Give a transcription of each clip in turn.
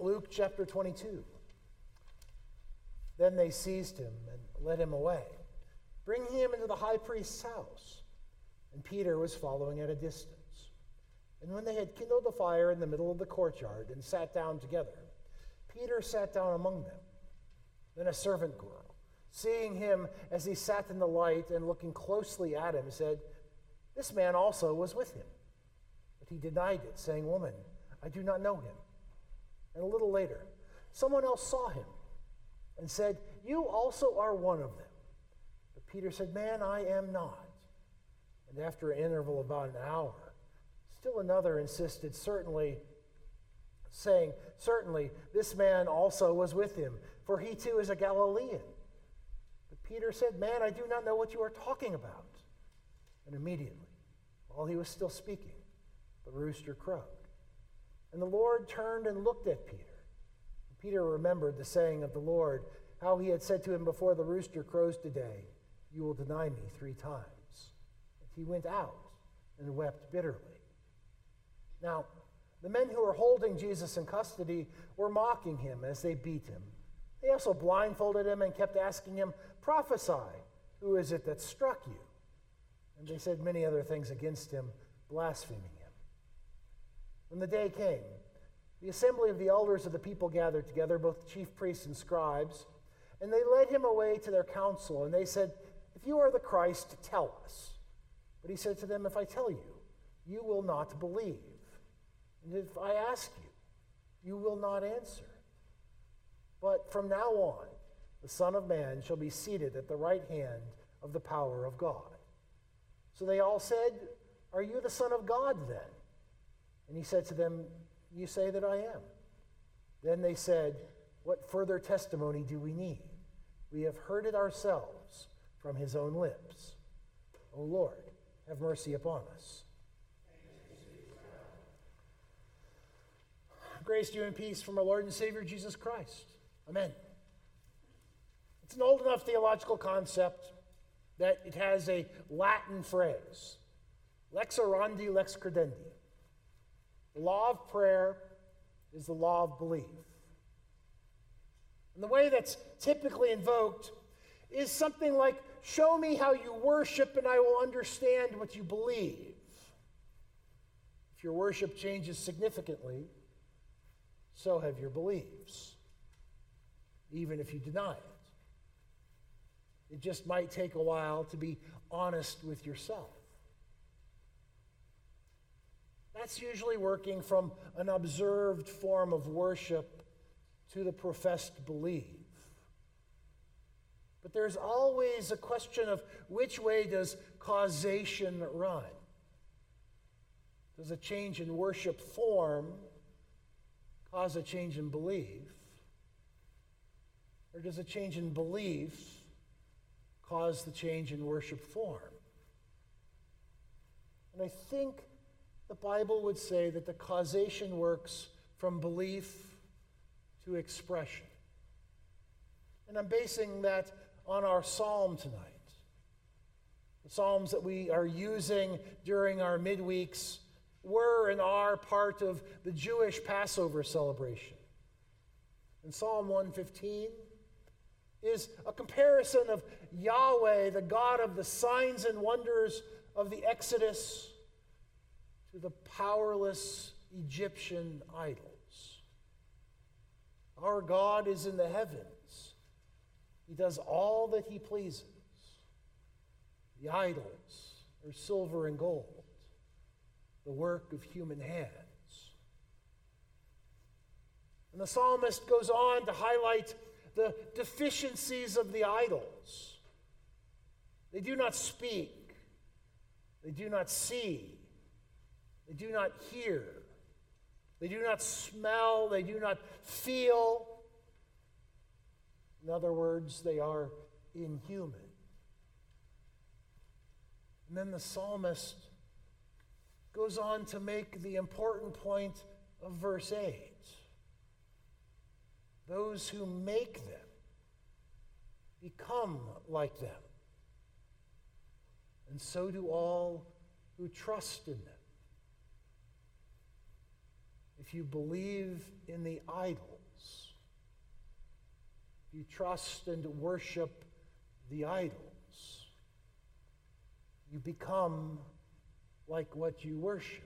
Luke chapter 22. Then they seized him and led him away, bringing him into the high priest's house. And Peter was following at a distance. And when they had kindled a fire in the middle of the courtyard and sat down together, Peter sat down among them. Then a servant girl, seeing him as he sat in the light and looking closely at him, said, "This man also was with him." But he denied it, saying, "Woman, I do not know him." And a little later, someone else saw him and said, "You also are one of them." But Peter said, "Man, I am not." And after an interval of about an hour, still another insisted, "Certainly," saying, "Certainly, this man also was with him, for he too is a Galilean." But Peter said, "Man, I do not know what you are talking about." And immediately, while he was still speaking, the rooster crowed. And the Lord turned and looked at Peter. And Peter remembered the saying of the Lord, how he had said to him, "Before the rooster crows today, you will deny me 3 times." And he went out and wept bitterly. Now, the men who were holding Jesus in custody were mocking him as they beat him. They also blindfolded him and kept asking him, "Prophesy, who is it that struck you?" And they said many other things against him, blaspheming him. When the day came, the assembly of the elders of the people gathered together, both chief priests and scribes, and they led him away to their council, and they said, "If you are the Christ, tell us." But he said to them, "If I tell you, you will not believe. And if I ask you, you will not answer. But from now on, the Son of Man shall be seated at the right hand of the power of God." So they all said, "Are you the Son of God then?" And he said to them, "You say that I am." Then they said, "What further testimony do we need? We have heard it ourselves from his own lips. O Lord, have mercy upon us." Grace to you and peace from our Lord and Savior Jesus Christ. Amen. It's an old enough theological concept that it has a Latin phrase, lex orandi, lex credendi. The law of prayer is the law of belief. And the way that's typically invoked is something like, "Show me how you worship and I will understand what you believe." If your worship changes significantly, so have your beliefs, even if you deny it. It just might take a while to be honest with yourself. That's usually working from an observed form of worship to the professed belief. But there's always a question of which way does causation run? Does a change in worship form cause a change in belief? Or does a change in belief cause the change in worship form? And I think the Bible would say that the causation works from belief to expression. And I'm basing that on our psalm tonight. The psalms that we are using during our midweeks were and are part of the Jewish Passover celebration. And Psalm 115 is a comparison of Yahweh, the God of the signs and wonders of the Exodus, to the powerless Egyptian idols. Our God is in the heavens. He does all that he pleases. The idols are silver and gold, the work of human hands. And the psalmist goes on to highlight the deficiencies of the idols. They do not speak. They do not see. They do not hear. They do not smell. They do not feel. In other words, they are inhuman. And then the psalmist goes on to make the important point of verse 8. Those who make them become like them, and so do all who trust in them. if you believe in the idols, if you trust and worship the idols, you become like what you worship,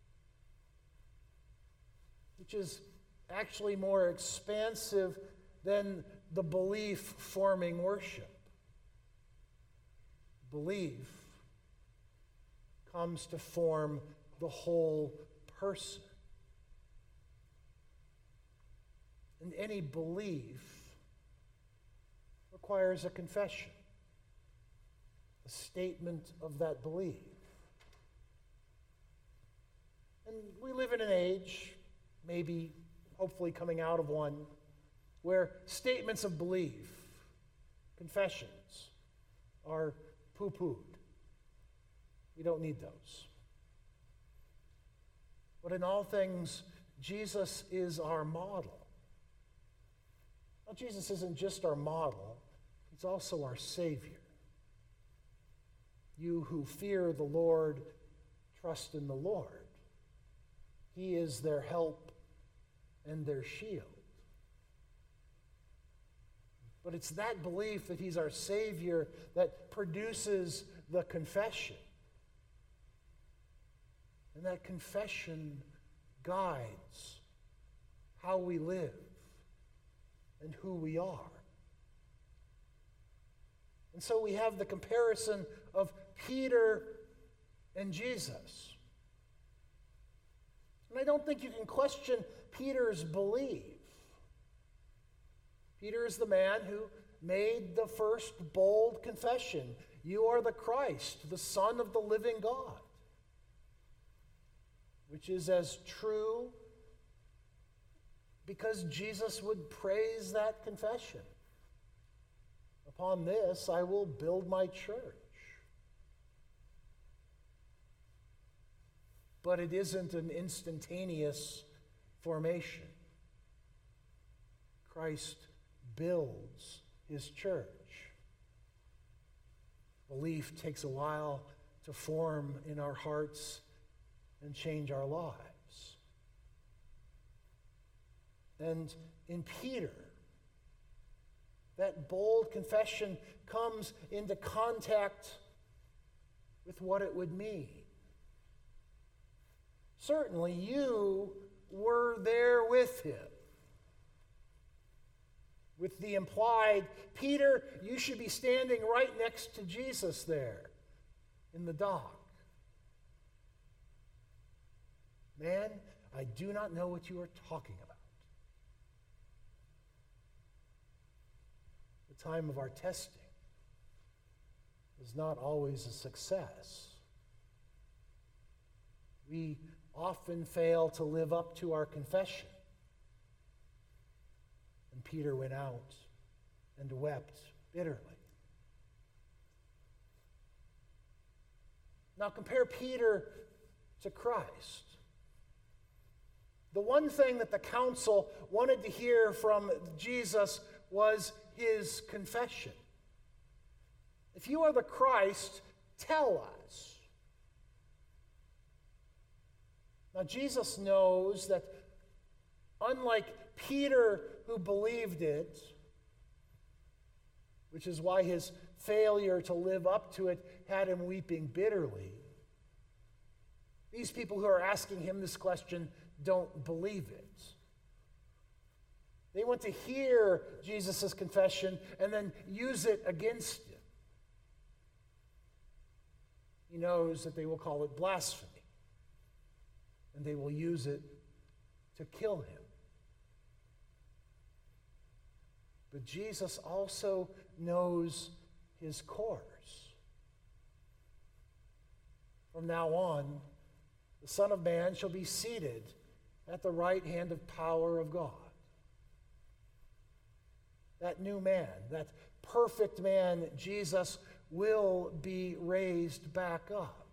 which is actually more expansive than the belief-forming worship. Belief comes to form the whole person. And any belief requires a confession, a statement of that belief. And we live in an age, maybe hopefully coming out of one, where statements of belief, confessions, are poo-pooed. We don't need those. But in all things, Jesus is our model. Now, Jesus isn't just our model, he's also our Savior. You who fear the Lord, trust in the Lord. He is their help and their shield. But it's that belief that he's our Savior that produces the confession. And that confession guides how we live and who we are. And so we have the comparison of Peter and Jesus. And I don't think you can question Peter's belief. Peter is the man who made the first bold confession. You are the Christ, the Son of the living God. Which is as true because Jesus would praise that confession. Upon this, I will build my church. But it isn't an instantaneous formation. Christ builds his church. Belief takes a while to form in our hearts and change our lives. And in Peter, that bold confession comes into contact with what it would mean. Certainly, you were there with him. With the implied, Peter, you should be standing right next to Jesus there in the dock. Man, I do not know what you are talking about. The time of our testing is not always a success. We often fail to live up to our confession. And Peter went out and wept bitterly. Now compare Peter to Christ. The one thing that the council wanted to hear from Jesus was his confession. If you are the Christ, tell us. Now, Jesus knows that unlike Peter, who believed it, which is why his failure to live up to it had him weeping bitterly, these people who are asking him this question don't believe it. They want to hear Jesus' confession and then use it against him. He knows that they will call it blasphemy, and they will use it to kill him. But Jesus also knows his course. From now on, the Son of Man shall be seated at the right hand of power of God. That new man, that perfect man, Jesus, will be raised back up.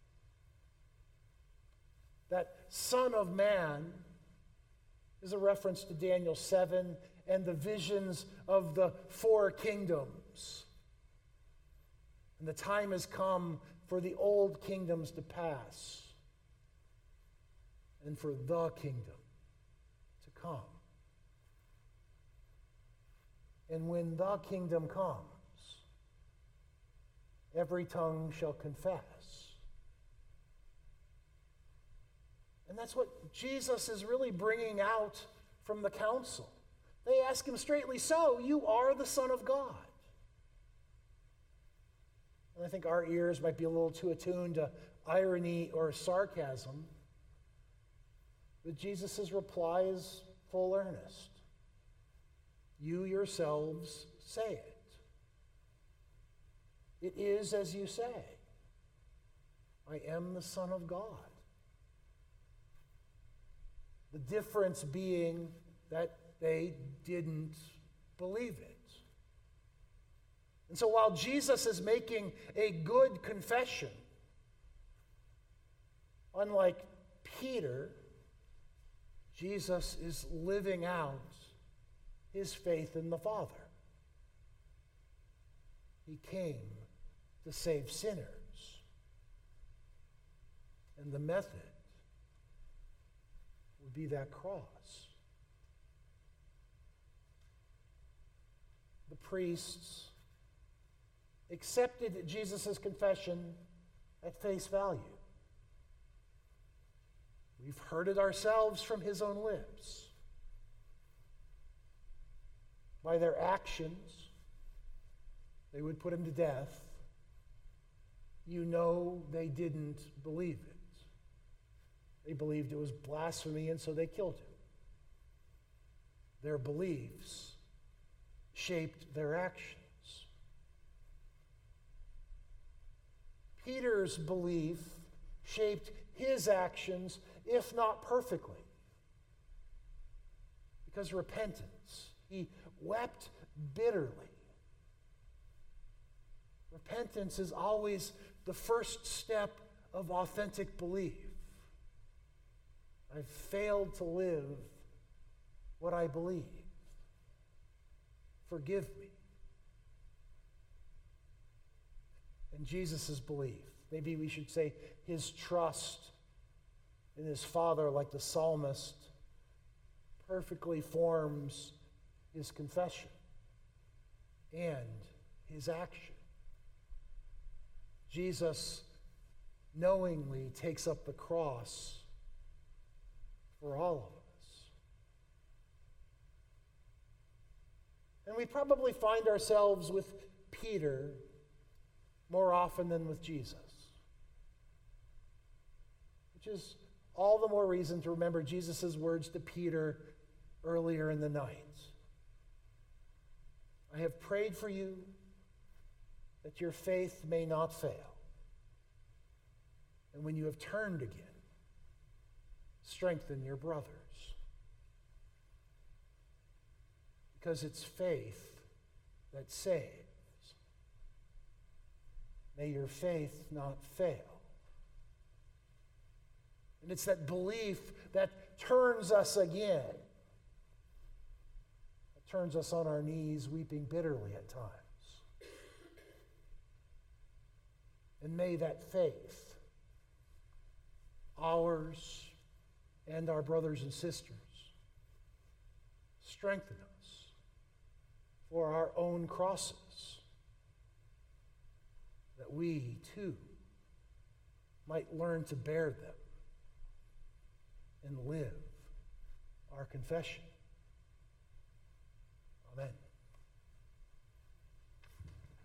That Son of Man is a reference to Daniel 7 and the visions of the four kingdoms. And the time has come for the old kingdoms to pass and for the kingdom come. And when the kingdom comes, every tongue shall confess. And that's what Jesus is really bringing out from the council. They ask him straightly, so you are the Son of God. And I think our ears might be a little too attuned to irony or sarcasm. But Jesus' reply is full earnest. You yourselves say it. It is as you say. I am the Son of God. The difference being that they didn't believe it. And so while Jesus is making a good confession, unlike Peter, Jesus is living out his faith in the Father. He came to save sinners. And the method would be that cross. The priests accepted Jesus' confession at face value. We've heard it ourselves from his own lips. By their actions, they would put him to death. You know they didn't believe it. They believed it was blasphemy, and so they killed him. Their beliefs shaped their actions. Peter's belief shaped his actions, if not perfectly. Because repentance, he wept bitterly. Repentance is always the first step of authentic belief. I've failed to live what I believe. Forgive me. And Jesus' belief, maybe we should say his trust in his Father, like the psalmist, perfectly forms his confession and his action. Jesus knowingly takes up the cross for all of us. And we probably find ourselves with Peter more often than with Jesus, which is all the more reason to remember Jesus' words to Peter earlier in the night. I have prayed for you that your faith may not fail. And when you have turned again, strengthen your brothers. Because it's faith that saves. May your faith not fail. And it's that belief that turns us again. That turns us on our knees, weeping bitterly at times. And may that faith, ours and our brothers and sisters, strengthen us for our own crosses, that we too might learn to bear them and live our confession. Amen.